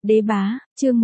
Đế bá, chương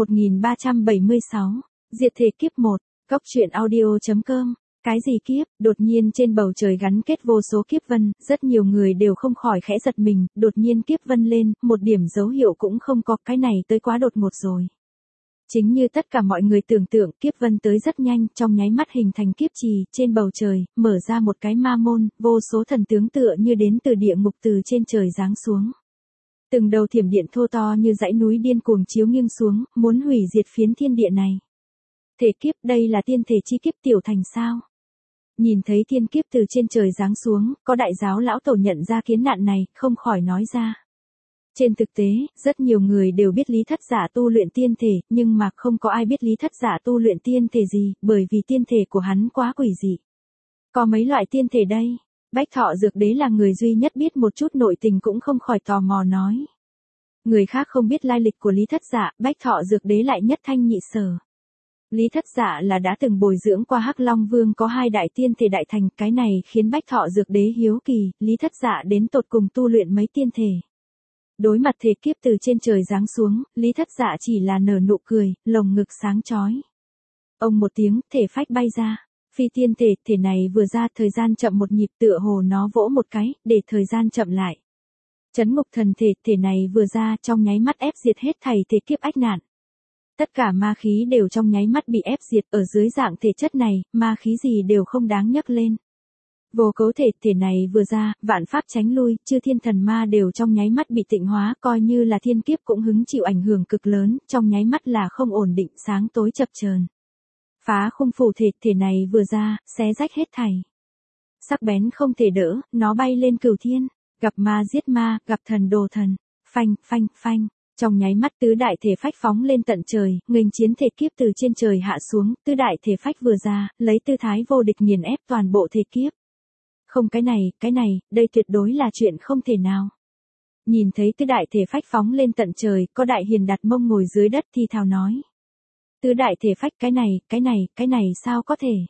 1376, Diệt thể kiếp 1, Cốc truyện audio.com. Cái gì kiếp? Đột nhiên trên bầu trời gắn kết vô số kiếp vân, rất nhiều người đều không khỏi khẽ giật mình, đột nhiên kiếp vân lên, một điểm dấu hiệu cũng không có, cái này tới quá đột ngột rồi. Chính như tất cả mọi người tưởng tượng, kiếp vân tới rất nhanh, trong nháy mắt hình thành kiếp trì, trên bầu trời, mở ra một cái ma môn, vô số thần tướng tựa như đến từ địa ngục từ trên trời giáng xuống. Từng đầu thiểm điện thô to như dãy núi điên cuồng chiếu nghiêng xuống, muốn hủy diệt phiến thiên địa này. Thể kiếp, đây là tiên thể chi kiếp tiểu thành sao? Nhìn thấy thiên kiếp từ trên trời giáng xuống, có đại giáo lão tổ nhận ra kiến nạn này, không khỏi nói ra. Trên thực tế, rất nhiều người đều biết Lý Thất Giả tu luyện tiên thể, nhưng mà không có ai biết Lý Thất Giả tu luyện tiên thể gì, bởi vì tiên thể của hắn quá quỷ dị. Có mấy loại tiên thể đây? Bách Thọ Dược Đế là người duy nhất biết một chút nội tình cũng không khỏi tò mò nói. Người khác không biết lai lịch của Lý Thất Giả, Bách Thọ Dược Đế lại nhất thanh nhị sở. Lý Thất Giả là đã từng bồi dưỡng qua Hắc Long Vương có 2 đại tiên thể đại thành, cái này khiến Bách Thọ Dược Đế hiếu kỳ, Lý Thất Giả đến tột cùng tu luyện mấy tiên thể. Đối mặt thể kiếp từ trên trời giáng xuống, Lý Thất Giả chỉ là nở nụ cười, lồng ngực sáng chói. Ông một tiếng, thể phách bay ra. Phi tiên thể, thể này vừa ra, thời gian chậm một nhịp, tựa hồ nó vỗ một cái, để thời gian chậm lại. Chấn ngục thần thể, thể này vừa ra, trong nháy mắt ép diệt hết thảy thể kiếp ách nạn. Tất cả ma khí đều trong nháy mắt bị ép diệt, ở dưới dạng thể chất này, ma khí gì đều không đáng nhắc lên. Vô cấu thể, thể này vừa ra, vạn pháp tránh lui, chư thiên thần ma đều trong nháy mắt bị tịnh hóa, coi như là thiên kiếp cũng hứng chịu ảnh hưởng cực lớn, trong nháy mắt là không ổn định, sáng tối chập chờn. Phá khung phủ thể, thể này vừa ra, xé rách hết thảy. Sắc bén không thể đỡ, nó bay lên cửu thiên, gặp ma giết ma, gặp thần đồ thần, phanh, phanh, phanh. Trong nháy mắt tứ đại thể phách phóng lên tận trời, nghênh chiến thể kiếp từ trên trời hạ xuống, tứ đại thể phách vừa ra, lấy tư thái vô địch nghiền ép toàn bộ thể kiếp. Không cái này, đây tuyệt đối là chuyện không thể nào. Nhìn thấy tứ đại thể phách phóng lên tận trời, có đại hiền đặt mông ngồi dưới đất thì thào nói. Tứ đại thể phách cái này sao có thể?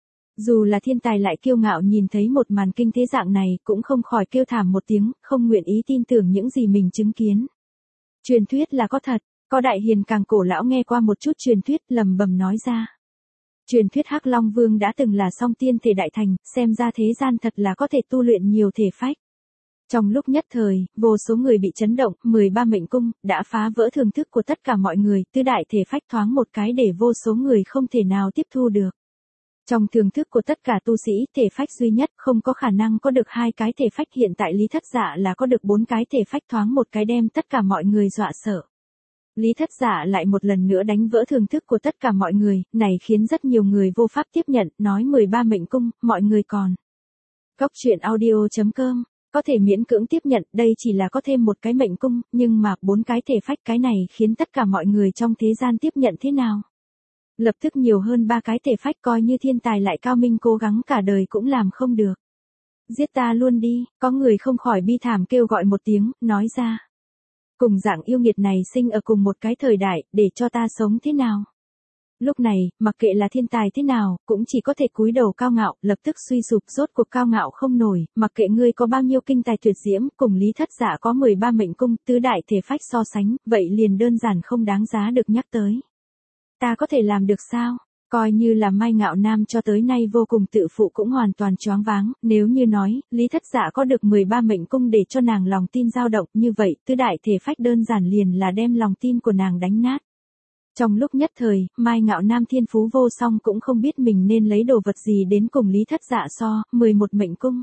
Dù là thiên tài lại kiêu ngạo nhìn thấy một màn kinh thế dạng này cũng không khỏi kêu thảm một tiếng, không nguyện ý tin tưởng những gì mình chứng kiến. Truyền thuyết là có thật, có đại hiền càng cổ lão nghe qua một chút truyền thuyết lầm bầm nói ra. Truyền thuyết Hắc Long Vương đã từng là song tiên thể đại thành, xem ra thế gian thật là có thể tu luyện nhiều thể phách. Trong lúc nhất thời, vô số người bị chấn động, 13 mệnh cung, đã phá vỡ thường thức của tất cả mọi người, tứ đại thể phách thoáng một cái để vô số người không thể nào tiếp thu được. Trong thường thức của tất cả tu sĩ, thể phách duy nhất không có khả năng có được 2 cái thể phách, hiện tại Lý Thất Giả là có được 4 cái thể phách, thoáng một cái đem tất cả mọi người dọa sợ. Lý Thất Giả lại một lần nữa đánh vỡ thường thức của tất cả mọi người, này khiến rất nhiều người vô pháp tiếp nhận, nói 13 mệnh cung, mọi người còn. Cốc truyện audio.com, có thể miễn cưỡng tiếp nhận, đây chỉ là có thêm một cái mệnh cung, nhưng mà 4 cái thể phách, cái này khiến tất cả mọi người trong thế gian tiếp nhận thế nào? Lập tức nhiều hơn 3 cái thể phách, coi như thiên tài lại cao minh cố gắng cả đời cũng làm không được. Giết ta luôn đi, có người không khỏi bi thảm kêu gọi một tiếng, nói ra. Cùng dạng yêu nghiệt này sinh ở cùng một cái thời đại, để cho ta sống thế nào? Lúc này, mặc kệ là thiên tài thế nào, cũng chỉ có thể cúi đầu cao ngạo, lập tức suy sụp, rốt cuộc cao ngạo không nổi, mặc kệ ngươi có bao nhiêu kinh tài tuyệt diễm, cùng Lý Thất Giả có 13 mệnh cung, tứ đại thể phách so sánh, vậy liền đơn giản không đáng giá được nhắc tới. Ta có thể làm được sao? Coi như là Mai Ngạo Nam cho tới nay vô cùng tự phụ cũng hoàn toàn choáng váng, nếu như nói, Lý Thất Giả có được 13 mệnh cung để cho nàng lòng tin dao động, như vậy, tứ đại thể phách đơn giản liền là đem lòng tin của nàng đánh nát. Trong lúc nhất thời, Mai Ngạo Nam thiên phú vô song cũng không biết mình nên lấy đồ vật gì đến cùng Lý Thất Giả so, 11 mệnh cung.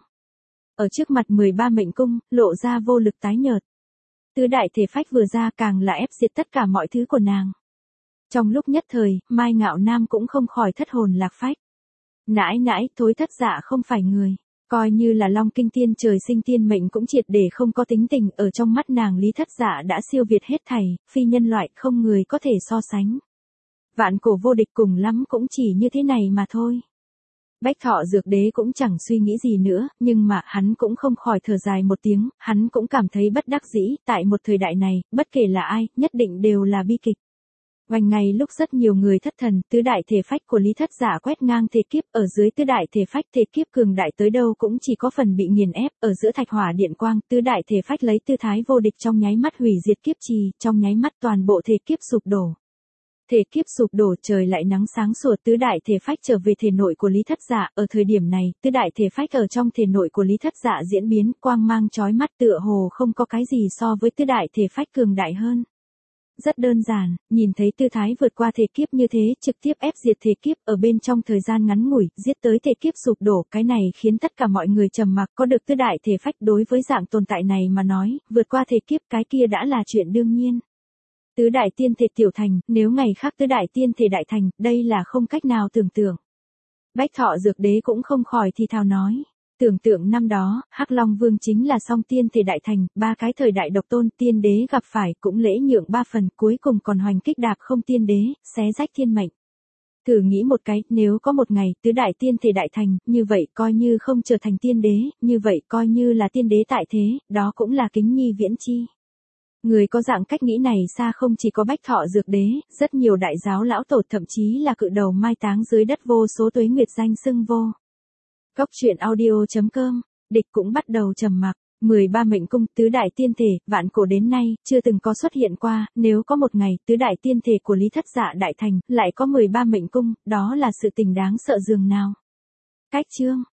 Ở trước mặt 13 mệnh cung, lộ ra vô lực tái nhợt. Tứ đại thể phách vừa ra càng là ép diệt tất cả mọi thứ của nàng. Trong lúc nhất thời, Mai Ngạo Nam cũng không khỏi thất hồn lạc phách. Nãi, Thối Thất Giả không phải người. Coi như là Long Kinh Tiên trời sinh tiên mệnh cũng triệt để không có tính tình, ở trong mắt nàng Lý Thất Giả đã siêu việt hết thảy, phi nhân loại không người có thể so sánh. Vạn cổ vô địch cùng lắm cũng chỉ như thế này mà thôi. Bách Thọ Dược Đế cũng chẳng suy nghĩ gì nữa, nhưng mà hắn cũng không khỏi thở dài một tiếng, hắn cũng cảm thấy bất đắc dĩ, tại một thời đại này, bất kể là ai, nhất định đều là bi kịch. Hoành ngày lúc rất nhiều người thất thần, tứ đại thể phách của Lý Thất Dạ quét ngang thể kiếp, ở dưới tứ đại thể phách thể kiếp cường đại tới đâu cũng chỉ có phần bị nghiền ép, ở giữa thạch hỏa điện quang, tứ đại thể phách lấy tư thái vô địch trong nháy mắt hủy diệt kiếp trì, trong nháy mắt toàn bộ thể kiếp sụp đổ. Thể kiếp sụp đổ, trời lại nắng sáng sủa, tứ đại thể phách trở về thể nội của Lý Thất Dạ, ở thời điểm này, tứ đại thể phách ở trong thể nội của Lý Thất Dạ diễn biến, quang mang chói mắt tựa hồ không có cái gì so với tứ đại thể phách cường đại hơn. Rất đơn giản, nhìn thấy tư thái vượt qua thể kiếp như thế, trực tiếp ép diệt thể kiếp ở bên trong thời gian ngắn ngủi, giết tới thể kiếp sụp đổ, cái này khiến tất cả mọi người trầm mặc, có được tứ đại thể phách đối với dạng tồn tại này mà nói, vượt qua thể kiếp cái kia đã là chuyện đương nhiên. Tứ đại tiên thể tiểu thành, nếu ngày khác tứ đại tiên thể đại thành, đây là không cách nào tưởng tượng. Bách Thọ Dược Đế cũng không khỏi thì thào nói. Tưởng tượng năm đó, Hắc Long Vương chính là song tiên thể đại thành, ba cái thời đại độc tôn tiên đế gặp phải cũng lễ nhượng ba phần, cuối cùng còn hoành kích đạp không tiên đế, xé rách thiên mệnh. Thử nghĩ một cái, nếu có một ngày tứ đại tiên thể đại thành, như vậy coi như không trở thành tiên đế, như vậy coi như là tiên đế tại thế, đó cũng là kính nhi viễn chi. Người có dạng cách nghĩ này xa không chỉ có Bách Thọ Dược Đế, rất nhiều đại giáo lão tổ thậm chí là cự đầu mai táng dưới đất vô số tuế nguyệt danh xưng vô. Góc truyện audio.com, địch cũng bắt đầu trầm mặc. 13 mệnh cung, tứ đại tiên thể, vạn cổ đến nay, chưa từng có xuất hiện qua, nếu có một ngày, tứ đại tiên thể của Lý Thất Dạ đại thành, lại có 13 mệnh cung, đó là sự tình đáng sợ dường nào. Cách chương.